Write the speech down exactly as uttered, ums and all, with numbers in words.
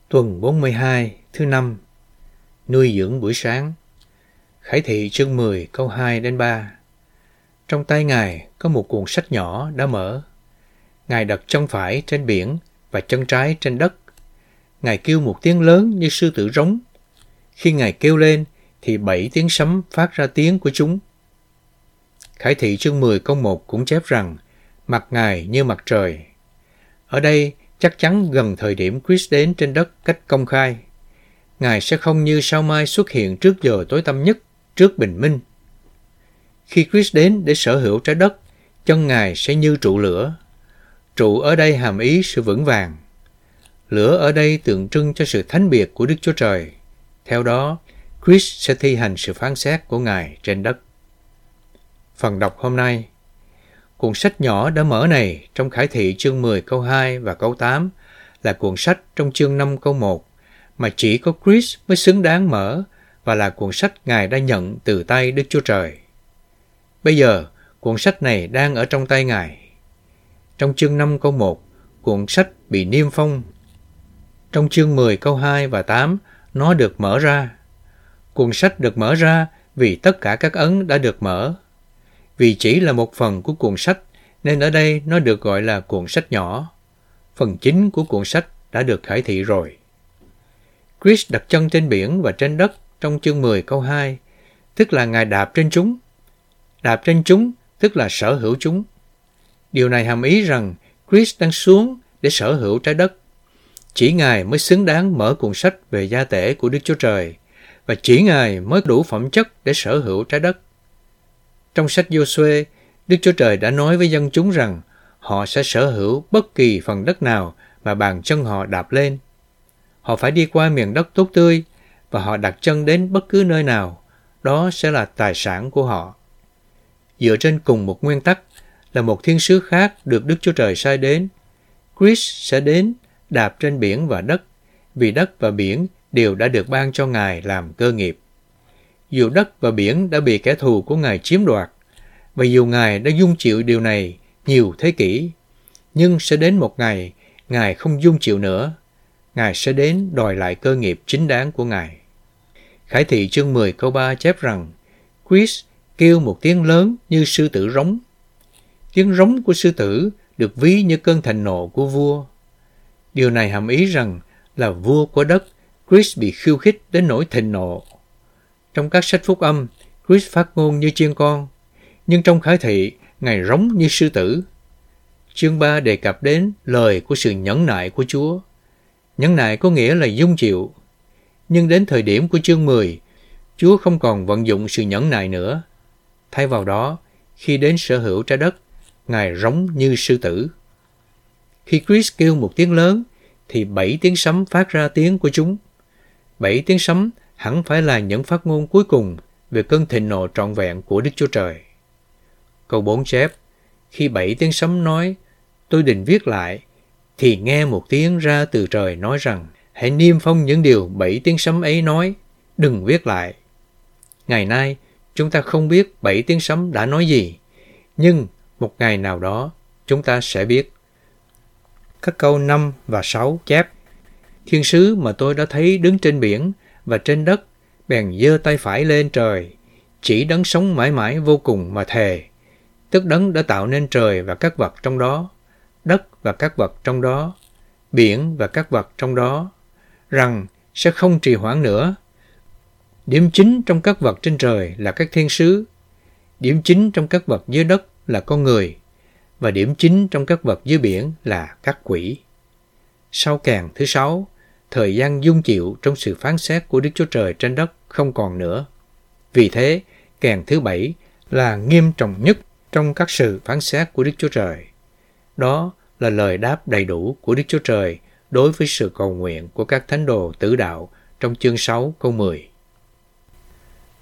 Tuần bốn mươi hai, thứ năm, nuôi dưỡng buổi sáng. Khải thị chương mười câu hai đến ba. Trong tay Ngài có một cuộn sách nhỏ đã mở. Ngài đặt chân phải trên biển và chân trái trên đất. Ngài kêu một tiếng lớn như sư tử rống. Khi Ngài kêu lên thì bảy tiếng sấm phát ra tiếng của chúng. Khải thị chương mười câu một cũng chép rằng mặt Ngài như mặt trời. Ở đây chắc chắn gần thời điểm Christ đến trên đất cách công khai. Ngài sẽ không như sao mai xuất hiện trước giờ tối tăm nhất, trước bình minh. Khi Christ đến để sở hữu trái đất, chân Ngài sẽ như trụ lửa. Trụ ở đây hàm ý sự vững vàng. Lửa ở đây tượng trưng cho sự thánh biệt của Đức Chúa Trời. Theo đó, Christ sẽ thi hành sự phán xét của Ngài trên đất. Phần đọc hôm nay. Cuộn sách nhỏ đã mở này trong Khải thị chương mười câu hai và câu tám là cuộn sách trong chương năm câu một mà chỉ có Christ mới xứng đáng mở và là cuộn sách Ngài đã nhận từ tay Đức Chúa Trời. Bây giờ, cuộn sách này đang ở trong tay Ngài. Trong chương năm câu một, cuộn sách bị niêm phong. Trong chương mười câu hai và tám, nó được mở ra. Cuộn sách được mở ra vì tất cả các ấn đã được mở. Vì chỉ là một phần của cuộn sách, nên ở đây nó được gọi là cuộn sách nhỏ. Phần chính của cuộn sách đã được khải thị rồi. Christ đặt chân trên biển và trên đất trong chương mười câu hai, tức là Ngài đạp trên chúng. Đạp trên chúng, tức là sở hữu chúng. Điều này hàm ý rằng Christ đang xuống để sở hữu trái đất. Chỉ Ngài mới xứng đáng mở cuộn sách về gia tể của Đức Chúa Trời, và chỉ Ngài mới đủ phẩm chất để sở hữu trái đất. Trong sách Giô-suê, Đức Chúa Trời đã nói với dân chúng rằng họ sẽ sở hữu bất kỳ phần đất nào mà bàn chân họ đạp lên. Họ phải đi qua miền đất tốt tươi và họ đặt chân đến bất cứ nơi nào, đó sẽ là tài sản của họ. Dựa trên cùng một nguyên tắc là một thiên sứ khác được Đức Chúa Trời sai đến, Christ sẽ đến đạp trên biển và đất, vì đất và biển đều đã được ban cho Ngài làm cơ nghiệp. Dù đất và biển đã bị kẻ thù của Ngài chiếm đoạt, và dù Ngài đã dung chịu điều này nhiều thế kỷ, nhưng sẽ đến một ngày Ngài không dung chịu nữa. Ngài sẽ đến đòi lại cơ nghiệp chính đáng của Ngài. Khải thị chương mười câu ba chép rằng Christ kêu một tiếng lớn như sư tử rống. Tiếng rống của sư tử được ví như cơn thịnh nộ của vua. Điều này hàm ý rằng là vua của đất, Christ bị khiêu khích đến nỗi thịnh nộ. Trong các sách phúc âm, Christ phát ngôn như chiên con, nhưng trong khải thị, Ngài rống như sư tử. Chương ba đề cập đến lời của sự nhẫn nại của Chúa. Nhẫn nại có nghĩa là dung chịu. Nhưng đến thời điểm của chương mười, Chúa không còn vận dụng sự nhẫn nại nữa. Thay vào đó, khi đến sở hữu trái đất, Ngài rống như sư tử. Khi Christ kêu một tiếng lớn, thì bảy tiếng sấm phát ra tiếng của chúng. Bảy tiếng sấm hẳn phải là những phát ngôn cuối cùng về cơn thịnh nộ trọn vẹn của Đức Chúa Trời. Câu bốn chép, khi bảy tiếng sấm nói, tôi định viết lại, thì nghe một tiếng ra từ trời nói rằng, hãy niêm phong những điều bảy tiếng sấm ấy nói, đừng viết lại. Ngày nay, chúng ta không biết bảy tiếng sấm đã nói gì, nhưng một ngày nào đó, chúng ta sẽ biết. Các câu năm và sáu chép, thiên sứ mà tôi đã thấy đứng trên biển và trên đất, bèn giơ tay phải lên trời, chỉ đấng sống mãi mãi vô cùng mà thề, tức đấng đã tạo nên trời và các vật trong đó, đất và các vật trong đó, biển và các vật trong đó, rằng sẽ không trì hoãn nữa. Điểm chính trong các vật trên trời là các thiên sứ, điểm chính trong các vật dưới đất là con người, và điểm chính trong các vật dưới biển là các quỷ. Sau kèn thứ sáu, thời gian dung chịu trong sự phán xét của Đức Chúa Trời trên đất không còn nữa. Vì thế, kèn thứ bảy là nghiêm trọng nhất trong các sự phán xét của Đức Chúa Trời. Đó là lời đáp đầy đủ của Đức Chúa Trời đối với sự cầu nguyện của các thánh đồ tử đạo trong chương sáu câu mười.